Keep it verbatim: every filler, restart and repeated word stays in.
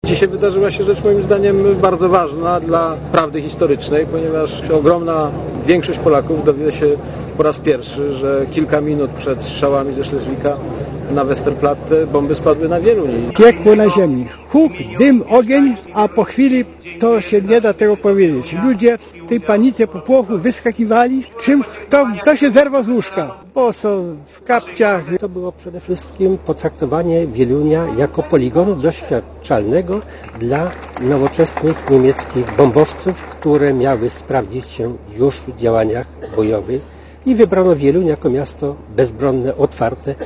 Dzisiaj wydarzyła się rzecz moim zdaniem bardzo ważna dla prawdy historycznej, ponieważ ogromna większość Polaków dowie się po raz pierwszy, że kilka minut przed strzałami ze Szlezwika na Westerplatte bomby spadły na Wieluni. Piekło na ziemi. Huk, dym, ogień, a po chwili to się nie da tego powiedzieć. Ludzie w tej panice popłochu wyskakiwali, czym kto, kto się zerwał z łóżka. Bo są w kapciach. To było przede wszystkim potraktowanie Wielunia jako poligonu doświadczalnego dla nowoczesnych niemieckich bombowców, które miały sprawdzić się już w działaniach bojowych i wybrano Wieluń jako miasto bezbronne, otwarte